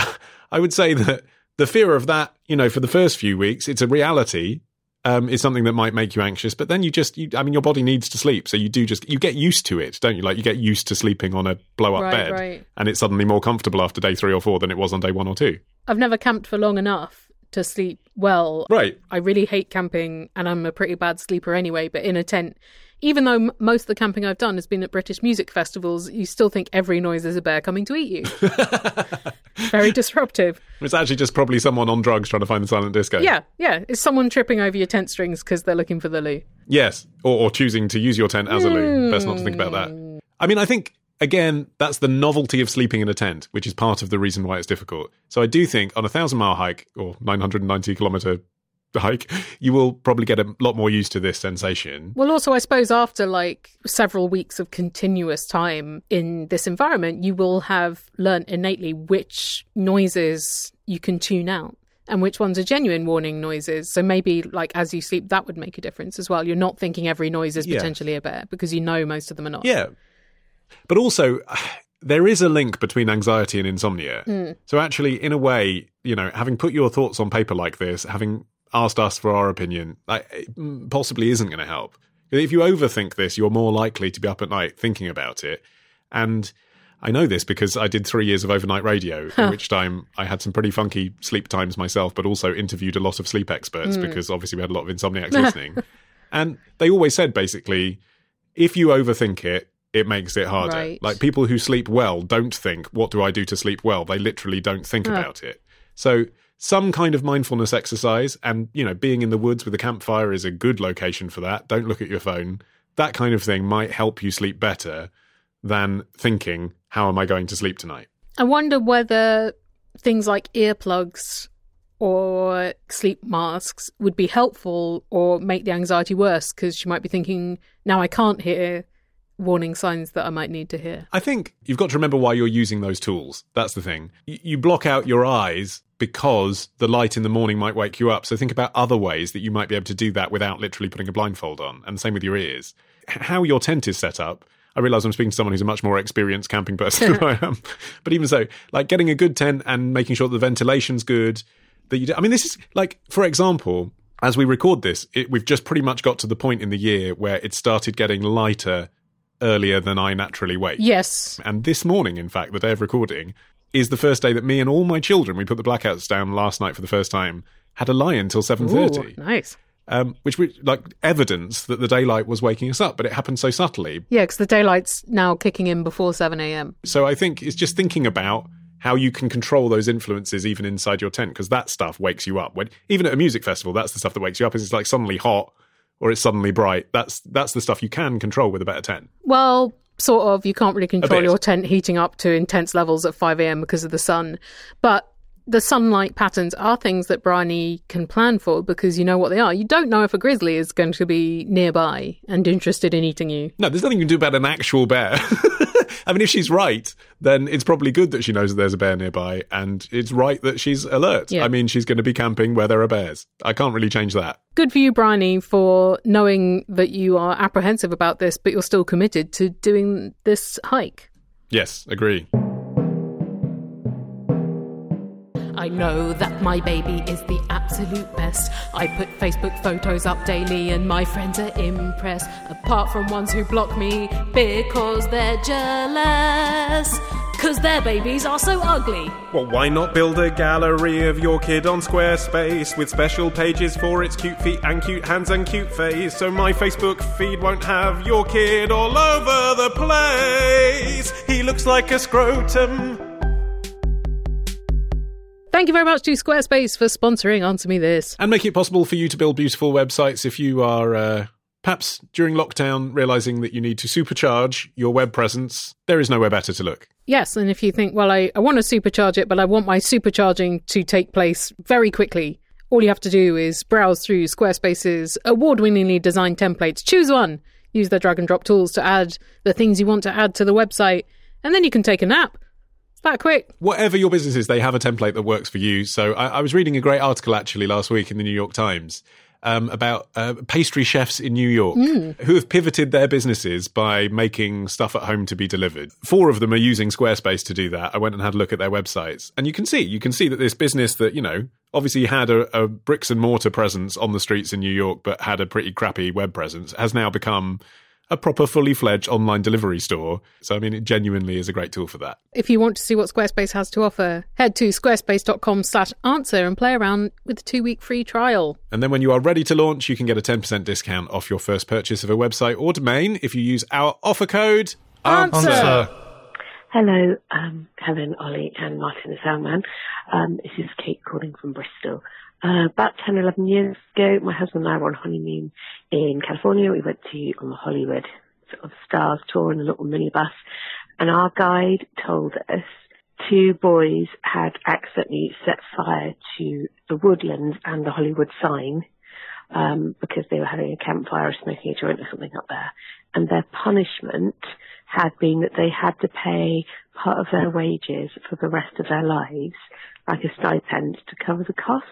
I would say that the fear of that, you know, for the first few weeks, it's a reality. Um, is something that might make you anxious, but then you just, you, I mean, your body needs to sleep, so you do just, you get used to it, don't you? Like, you get used to sleeping on a blow-up right, bed, right. and it's suddenly more comfortable after day three or four than it was on day one or two. I've never camped for long enough to sleep well. Right. I really hate camping, and I'm a pretty bad sleeper anyway, but in a tent, even though m- most of the camping I've done has been at British music festivals, you still think every noise is a bear coming to eat you. Very disruptive. It's actually just probably someone on drugs trying to find the silent disco. Yeah, yeah. It's someone tripping over your tent strings because they're looking for the loo. Yes, or, or choosing to use your tent as a loo. Best not to think about that. I mean, I think, again, that's the novelty of sleeping in a tent, which is part of the reason why it's difficult. So I do think on a thousand-mile hike, or nine hundred ninety kilometre hike, you will probably get a lot more used to this sensation. Well, also, I suppose after like several weeks of continuous time in this environment, you will have learnt innately which noises you can tune out and which ones are genuine warning noises. So maybe like as you sleep, that would make a difference as well. You're not thinking every noise is yeah. potentially a bear because you know most of them are not. Yeah. But also, there is a link between anxiety and insomnia. Mm. So actually, in a way, you know, having put your thoughts on paper like this, having asked us for our opinion, like, it possibly isn't going to help. If you overthink this, you're more likely to be up at night thinking about it. And I know this because I did three years of overnight radio, in which time I had some pretty funky sleep times myself, but also interviewed a lot of sleep experts mm. because obviously we had a lot of insomniacs listening. And they always said, basically, if you overthink it, it makes it harder. Right. Like, people who sleep well don't think, what do I do to sleep well? They literally don't think huh. about it. So some kind of mindfulness exercise, and, you know, being in the woods with a campfire is a good location for that. Don't look at your phone. That kind of thing might help you sleep better than thinking, how am I going to sleep tonight? I wonder whether things like earplugs or sleep masks would be helpful or make the anxiety worse, because you might be thinking, now I can't hear warning signs that I might need to hear. I think you've got to remember why you're using those tools. That's the thing. Y- you block out your eyes because the light in the morning might wake you up. So think about other ways that you might be able to do that without literally putting a blindfold on. And the same with your ears. H- how your tent is set up, I realise I'm speaking to someone who's a much more experienced camping person than I am. But even so, like getting a good tent and making sure that the ventilation's good, that you do, I mean, this is like, for example, as we record this, it, we've just pretty much got to the point in the year where it started getting lighter earlier than I naturally wake. Yes. And this morning, in fact, the day of recording, is the first day that me and all my children, we put the blackouts down last night for the first time, had a lie until seven thirty. Ooh, nice. Um, which was like evidence that the daylight was waking us up, but it happened so subtly. Yeah, because the daylight's now kicking in before seven a.m. So I think it's just thinking about how you can control those influences even inside your tent, because that stuff wakes you up. When, even at a music festival, that's the stuff that wakes you up, is it's like suddenly hot or it's suddenly bright. That's that's the stuff you can control with a better tent. Well, sort of. You can't really control bit. your tent heating up to intense levels at five a.m. because of the sun. But the sunlight patterns are things that Bryony can plan for, because you know what they are. You don't know if a grizzly is going to be nearby and interested in eating you. No, there's nothing you can do about an actual bear. I mean, if she's right, then it's probably good that she knows that there's a bear nearby, and it's right that she's alert. Yeah. I mean, she's going to be camping where there are bears. I can't really change that. Good for you, Bryony, for knowing that you are apprehensive about this, but you're still committed to doing this hike. Yes, agree. I know that my baby is the absolute best. I put Facebook photos up daily and my friends are impressed. Apart from ones who block me because they're jealous. Cause their babies are so ugly. Well, why not build a gallery of your kid on Squarespace with special pages for its cute feet and cute hands and cute face, so my Facebook feed won't have your kid all over the place. He looks like a scrotum. Thank you very much to Squarespace for sponsoring Answer Me This. And make it possible for you to build beautiful websites if you are uh, perhaps during lockdown realising that you need to supercharge your web presence. There is nowhere better to look. Yes, and if you think, well, I, I want to supercharge it, but I want my supercharging to take place very quickly, all you have to do is browse through Squarespace's award-winningly designed templates. Choose one. Use their drag and drop tools to add the things you want to add to the website, and then you can take a nap. That quick. Whatever your business is, they have a template that works for you. So I, I was reading a great article actually last week in the New York Times um, about uh, pastry chefs in New York mm. who have pivoted their businesses by making stuff at home to be delivered. Four of them are using Squarespace to do that. I went and had a look at their websites, and you can see, you can see that this business that, you know, obviously had a, a bricks and mortar presence on the streets in New York, but had a pretty crappy web presence, has now become a proper fully fledged online delivery store. So, I mean, it genuinely is a great tool for that. If you want to see what Squarespace has to offer, head to squarespace.com slash answer and play around with a two-week free trial. And then when you are ready to launch, you can get a ten percent discount off your first purchase of a website or domain if you use our offer code ANSWER. ANSWER. Hello, um, Helen, Ollie and Martin the Soundman. Um, this is Kate calling from Bristol. Uh, about ten, eleven years ago, my husband and I were on honeymoon in California. We went to on the Hollywood sort of Stars tour in a little minibus, and our guide told us two boys had accidentally set fire to the Woodlands and the Hollywood sign um, because they were having a campfire or smoking a joint or something up there. And their punishment had been that they had to pay part of their wages for the rest of their lives, like a stipend, to cover the costs.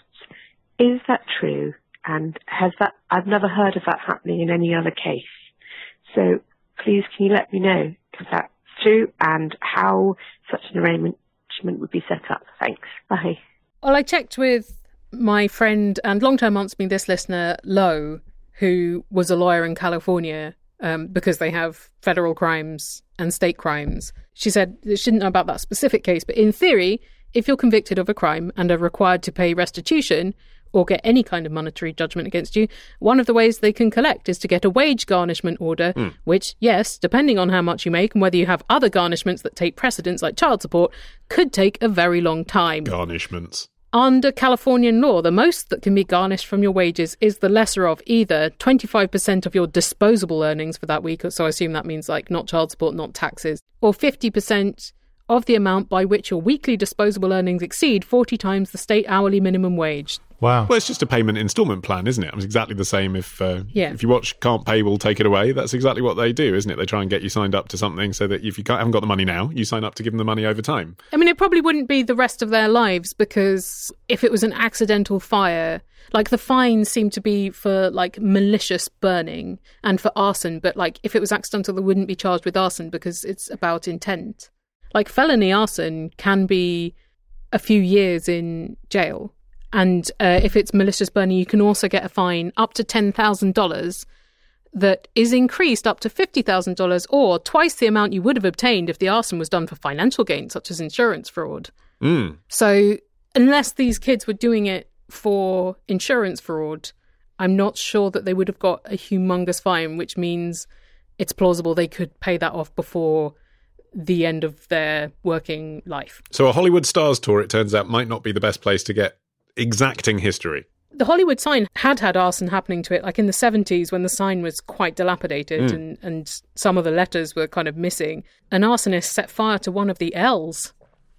Is that true? And has that, I've never heard of that happening in any other case. So please can you let me know if that's true and how such an arrangement would be set up? Thanks. Bye. Well, I checked with my friend and long-term Answer Me This listener, Lo, who was a lawyer in California, um, because they have federal crimes and state crimes. She said she didn't know about that specific case, but in theory, if you're convicted of a crime and are required to pay restitution or get any kind of monetary judgment against you, one of the ways they can collect is to get a wage garnishment order, mm. which, yes, depending on how much you make and whether you have other garnishments that take precedence, like child support, could take a very long time. Garnishments. Under Californian law, the most that can be garnished from your wages is the lesser of either twenty-five percent of your disposable earnings for that week, so I assume that means like not child support, not taxes, or fifty percent of the amount by which your weekly disposable earnings exceed forty times the state hourly minimum wage. Wow. Well, it's just a payment instalment plan, isn't it? It's exactly the same if uh, Yeah. if you watch Can't Pay, We'll Take It Away. That's exactly what they do, isn't it? They try and get you signed up to something so that if you can't, haven't got the money now, you sign up to give them the money over time. I mean, it probably wouldn't be the rest of their lives, because if it was an accidental fire, like the fines seem to be for like malicious burning and for arson, but like if it was accidental, they wouldn't be charged with arson because it's about intent. Like felony arson can be a few years in jail. And uh, if it's malicious burning, you can also get a fine up to ten thousand dollars that is increased up to fifty thousand dollars, or twice the amount you would have obtained if the arson was done for financial gain, such as insurance fraud. Mm. So unless these kids were doing it for insurance fraud, I'm not sure that they would have got a humongous fine, which means it's plausible they could pay that off before the end of their working life. So a Hollywood Stars tour, it turns out, might not be the best place to get exacting history. The Hollywood sign had had arson happening to it, like in the seventies when the sign was quite dilapidated Mm. and, and some of the letters were kind of missing. An arsonist set fire to one of the L's.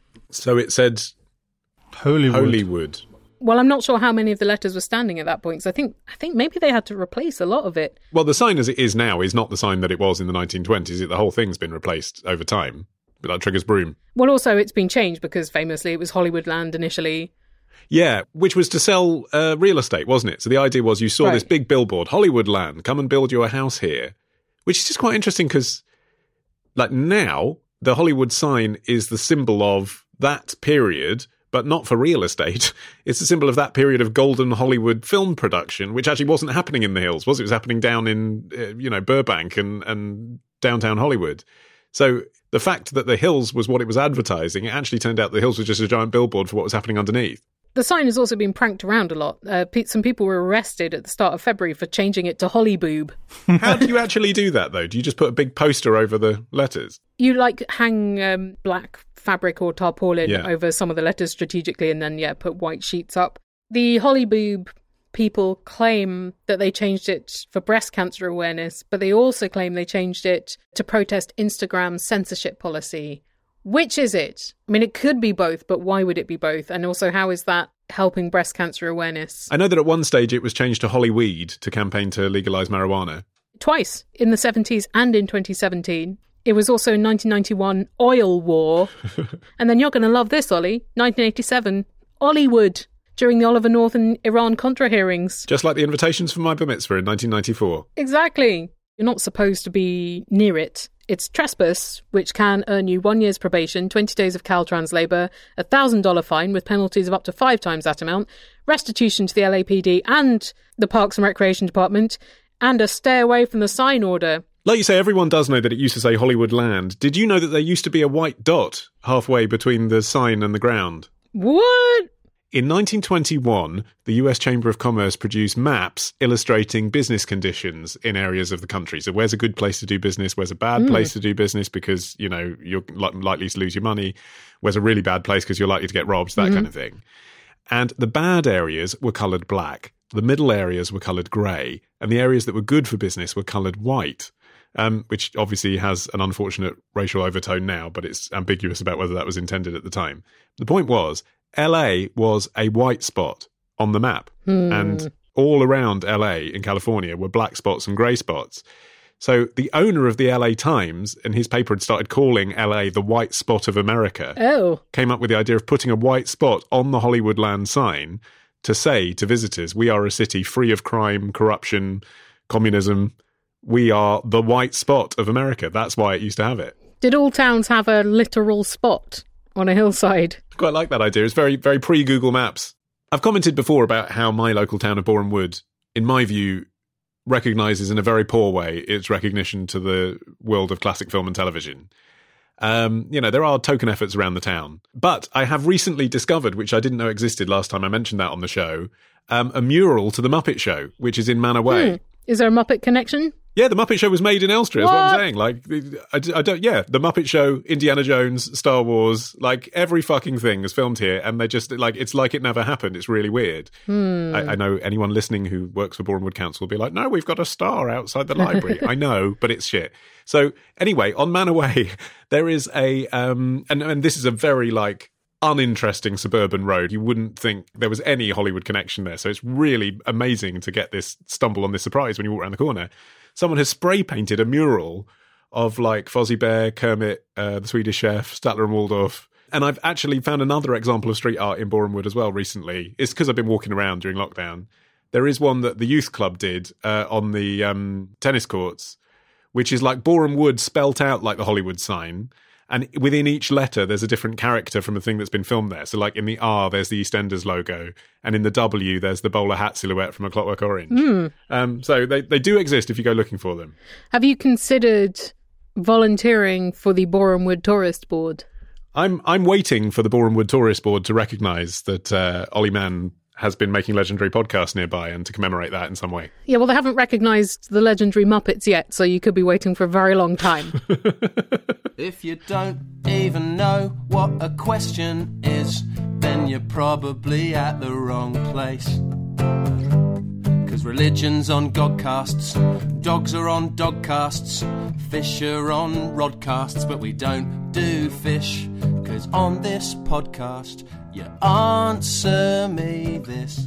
So it said Hollywood. Hollywood. Well, I'm not sure how many of the letters were standing at that point, so I think I think maybe they had to replace a lot of it. Well, the sign as it is now is not the sign that it was in the nineteen twenties. The whole thing's been replaced over time. But that triggers broom. Well, also, it's been changed because famously it was Hollywoodland initially. Yeah, which was to sell uh, real estate, wasn't it? So the idea was you saw Right. this big billboard, Hollywoodland, come and build you a house here, which is just quite interesting because, like, now the Hollywood sign is the symbol of that period, but not for real estate. It's a symbol of that period of golden Hollywood film production, which actually wasn't happening in the hills, was it? It was happening down in, uh, you know, Burbank and, and downtown Hollywood. So the fact that the hills was what it was advertising, it actually turned out the hills was just a giant billboard for what was happening underneath. The sign has also been pranked around a lot. Uh, pe- some people were arrested at the start of February for changing it to Hollyboob. How do you actually do that, though? Do you just put a big poster over the letters? You, like, hang um, black fabric or tarpaulin Yeah. over some of the letters strategically and then, yeah, put white sheets up. The Hollyboob people claim that they changed it for breast cancer awareness, but they also claim they changed it to protest Instagram's censorship policy. Which is it? I mean, it could be both, but why would it be both? And also, how is that helping breast cancer awareness? I know that at one stage it was changed to Hollyweed to campaign to legalise marijuana. Twice, in the seventies and in twenty seventeen. It was also in nineteen ninety-one, Oil War. And then you're going to love this, Ollie. nineteen eighty-seven, Ollywood, during the Oliver North and Iran-Contra hearings. Just like the invitations for my bar mitzvah in nineteen ninety-four. Exactly. You're not supposed to be near it. It's trespass, which can earn you one year's probation, twenty days of Caltrans labour, a one thousand dollars fine with penalties of up to five times that amount, restitution to the L A P D and the Parks and Recreation Department, and a stay away from the sign order. Like you say, everyone does know that it used to say Hollywoodland. Did you know that there used to be a white dot halfway between the sign and the ground? What? In nineteen twenty-one, the U S Chamber of Commerce produced maps illustrating business conditions in areas of the country. So where's a good place to do business? Where's a bad Mm. place to do business because, you know, you're li- likely to lose your money? Where's a really bad place because you're likely to get robbed? That Mhm. kind of thing. And the bad areas were coloured black. The middle areas were coloured grey. And the areas that were good for business were coloured white. Um, which obviously has an unfortunate racial overtone now, but it's ambiguous about whether that was intended at the time. The point was, L A was a white spot on the map, Hmm. and all around L A in California were black spots and grey spots. So the owner of the L A Times, and his paper had started calling L A the white spot of America, Oh. came up with the idea of putting a white spot on the Hollywoodland sign to say to visitors, we are a city free of crime, corruption, communism. We are the white spot of America. That's why it used to have it. Did all towns have a literal spot on a hillside? I quite like that idea. It's very, very pre-Google Maps. I've commented before about how my local town of Boreham Wood, in my view, recognises in a very poor way its recognition to the world of classic film and television. Um, you know, there are token efforts around the town. But I have recently discovered, which I didn't know existed last time I mentioned that on the show, um, a mural to The Muppet Show, which is in Manor Way. Hmm. Is there a Muppet connection? Yeah, the Muppet Show was made in Elstree, is what I'm What? saying. Like, I, I don't, yeah, the Muppet Show, Indiana Jones, Star Wars, like every fucking thing is filmed here, and they just, like, it's like it never happened. It's really weird. Hmm. I, I know anyone listening who works for Boreham Wood Council will be like, no, we've got a star outside the library. I know, but it's shit. So anyway, on Manor Way, there is a, um, and, and this is a very, like, uninteresting suburban road. You wouldn't think there was any Hollywood connection there. So it's really amazing to get this stumble on this surprise when you walk around the corner. Someone has spray painted a mural of like Fozzie Bear, Kermit, uh, the Swedish Chef, Statler and Waldorf. And I've actually found another example of street art in Boreham Wood as well recently. It's because I've been walking around during lockdown. There is one that the youth club did uh, on the um, tennis courts, which is like Boreham Wood spelt out like the Hollywood sign. And within each letter, there's a different character from a thing that's been filmed there. So like in the R, there's the EastEnders logo. And in the W, there's the bowler hat silhouette from A Clockwork Orange. Mm. Um, so they, they do exist if you go looking for them. Have you considered volunteering for the Boreham Wood Tourist Board? I'm I'm waiting for the Boreham Wood Tourist Board to recognise that uh, Ollie Mann has been making legendary podcasts nearby and to commemorate that in some way. Yeah, well, they haven't recognised the legendary Muppets yet, so you could be waiting for a very long time. If you don't even know what a question is, then you're probably at the wrong place. Because religion's on Godcasts, dogs are on Dogcasts, fish are on Rodcasts, but we don't do fish. Because on this podcast, you answer me this.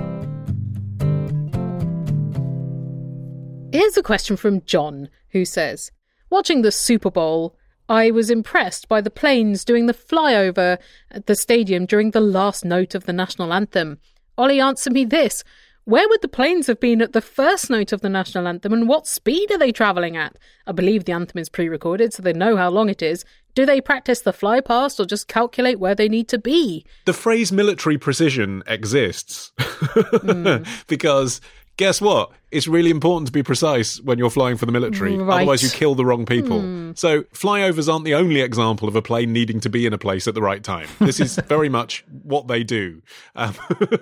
Here's a question from John, who says, watching the Super Bowl, I was impressed by the planes doing the flyover at the stadium during the last note of the national anthem. Ollie, answer me this. Where would the planes have been at the first note of the national anthem, and what speed are they travelling at? I believe the anthem is pre-recorded, so they know how long it is. Do they practice the fly past or just calculate where they need to be? The phrase military precision exists mm. because guess what? It's really important to be precise when you're flying for the military. Right. Otherwise, you kill the wrong people. Mm. So flyovers aren't the only example of a plane needing to be in a place at the right time. This is very much what they do. Um,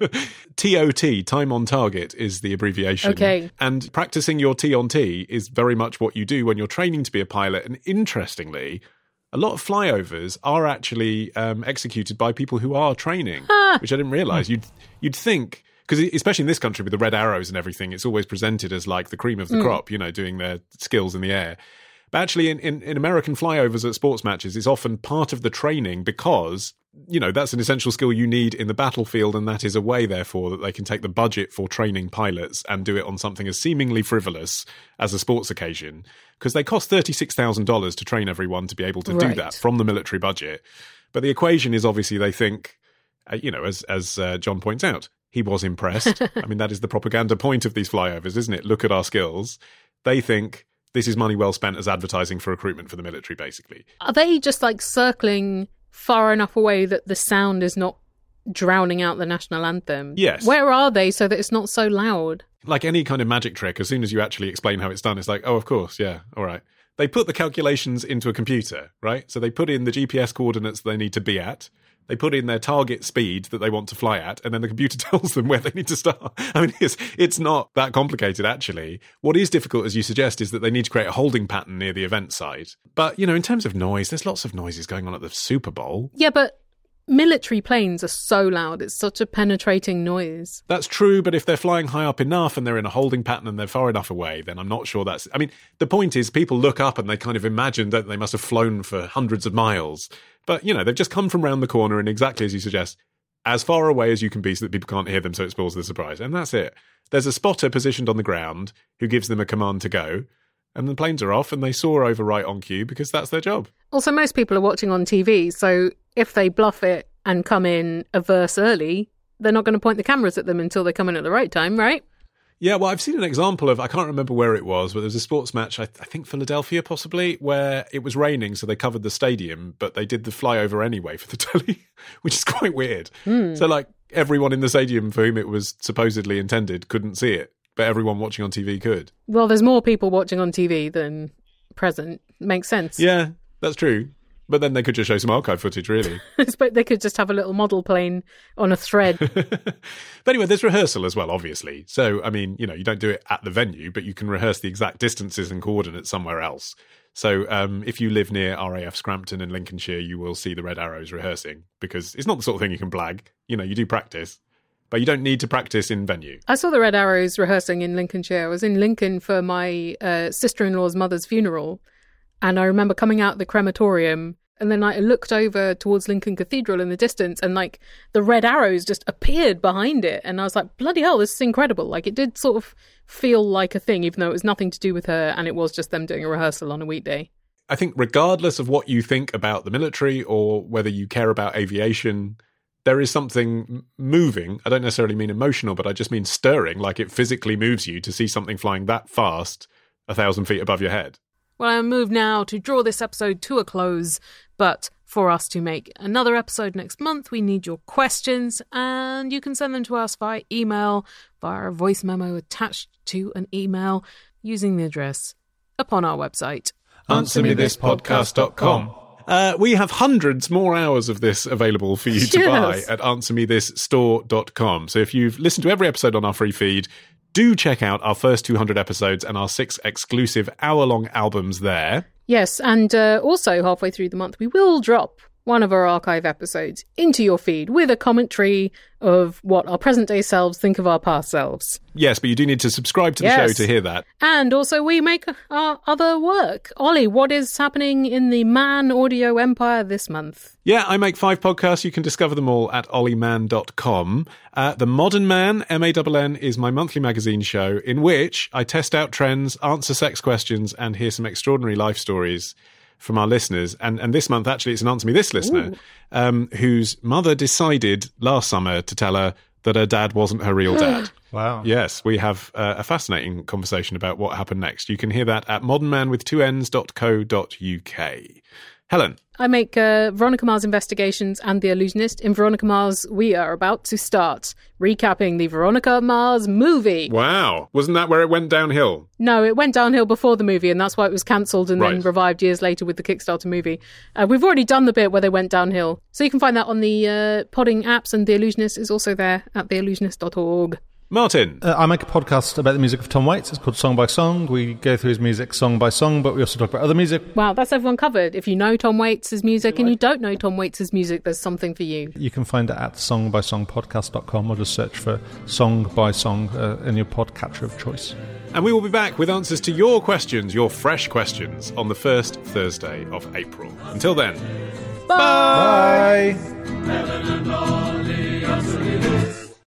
T O T, time on target, is the abbreviation. Okay. And practicing your T on T is very much what you do when you're training to be a pilot. And interestingly, a lot of flyovers are actually um, executed by people who are training, ah. which I didn't realise. You'd you'd think, because especially in this country with the red arrows and everything, it's always presented as like the cream of the mm. crop, you know, doing their skills in the air. But actually in, in, in American flyovers at sports matches, it's often part of the training because, you know, that's an essential skill you need in the battlefield, and that is a way, therefore, that they can take the budget for training pilots and do it on something as seemingly frivolous as a sports occasion, because they cost thirty-six thousand dollars to train everyone to be able to right. do that from the military budget. But the equation is obviously they think, uh, you know, as, as uh, John points out, he was impressed. I mean, that is the propaganda point of these flyovers, isn't it? Look at our skills. They think this is money well spent as advertising for recruitment for the military, basically. Are they just like circling far enough away that the sound is not drowning out the national anthem? Yes. Where are they so that it's not so loud? Like any kind of magic trick, as soon as you actually explain how it's done, it's like, oh, of course, yeah, all right. They put the calculations into a computer, right? So they put in the G P S coordinates they need to be at. They put in their target speed that they want to fly at, and then the computer tells them where they need to start. I mean, it's, it's not that complicated, actually. What is difficult, as you suggest, is that they need to create a holding pattern near the event site. But, you know, in terms of noise, there's lots of noises going on at the Super Bowl. Yeah, but military planes are so loud. It's such a penetrating noise. That's true, but if they're flying high up enough and they're in a holding pattern and they're far enough away, then I'm not sure that's... I mean, the point is people look up and they kind of imagine that they must have flown for hundreds of miles. But, you know, they've just come from round the corner and exactly as you suggest, as far away as you can be so that people can't hear them so it spoils the surprise. And that's it. There's a spotter positioned on the ground who gives them a command to go, and the planes are off and they soar over right on cue because that's their job. Also, most people are watching on T V, so if they bluff it and come in a verse early, they're not going to point the cameras at them until they come in at the right time, right? Yeah, well, I've seen an example of, I can't remember where it was, but there was a sports match, I, th- I think Philadelphia possibly, where it was raining, so they covered the stadium, but they did the flyover anyway for the telly, which is quite weird. Mm. So, like, everyone in the stadium for whom it was supposedly intended couldn't see it, but everyone watching on T V could. Well, there's more people watching on T V than present. Makes sense. Yeah, that's true. But then they could just show some archive footage, really. But they could just have a little model plane on a thread. But anyway, there's rehearsal as well, obviously. So, I mean, you know, you don't do it at the venue, but you can rehearse the exact distances and coordinates somewhere else. So um, if you live near R A F Scrampton in Lincolnshire, you will see the Red Arrows rehearsing, because it's not the sort of thing you can blag. You know, you do practice, but you don't need to practice in venue. I saw the Red Arrows rehearsing in Lincolnshire. I was in Lincoln for my uh, sister-in-law's mother's funeral, and I remember coming out the crematorium, and then I looked over towards Lincoln Cathedral in the distance, and like the Red Arrows just appeared behind it, and I was like, bloody hell, this is incredible. Like, it did sort of feel like a thing, even though it was nothing to do with her, and it was just them doing a rehearsal on a weekday. I think regardless of what you think about the military or whether you care about aviation, there is something moving. I don't necessarily mean emotional, but I just mean stirring, like it physically moves you to see something flying that fast a thousand feet above your head. Well, I move now to draw this episode to a close, but for us to make another episode next month, we need your questions, and you can send them to us via email, via a voice memo attached to an email, using the address upon our website. answer me this podcast dot com. Uh, we have hundreds more hours of this available for you to Yes. buy at answer me this store dot com. So if you've listened to every episode on our free feed, do check out our first two hundred episodes and our six exclusive hour-long albums there. Yes, and uh, also halfway through the month, we will drop one of our archive episodes into your feed with a commentary of what our present-day selves think of our past selves. Yes, but you do need to subscribe to the Yes. show to hear that. And also we make our other work. Ollie, what is happening in the Man Audio Empire this month? Yeah, I make five podcasts. You can discover them all at ollie man dot com. Uh, the Modern Man, M A N N, is my monthly magazine show in which I test out trends, answer sex questions, and hear some extraordinary life stories from our listeners. And and this month, actually, it's an Answer Me This listener um, whose mother decided last summer to tell her that her dad wasn't her real dad. Wow. Yes, we have uh, a fascinating conversation about what happened next. You can hear that at modern man with two n's dot co dot uk. Helen. I make uh, Veronica Mars Investigations and The Illusionist. In Veronica Mars, we are about to start recapping the Veronica Mars movie. Wow. Wasn't that where it went downhill? No, it went downhill before the movie, and that's why it was cancelled and then Right. revived years later with the Kickstarter movie. Uh, we've already done the bit where they went downhill. So you can find that on the uh, podding apps, and The Illusionist is also there at the illusionist dot org. Martin. Uh, I make a podcast about the music of Tom Waits. It's called Song by Song. We go through his music song by song, but we also talk about other music. Wow, that's everyone covered. If you know Tom Waits' music and you don't know Tom Waits' music, there's something for you. You can find it at song by song podcast dot com, or just search for Song by Song uh, in your podcatcher of choice. And we will be back with answers to your questions, your fresh questions, on the first Thursday of April. Until then, Bye! Bye.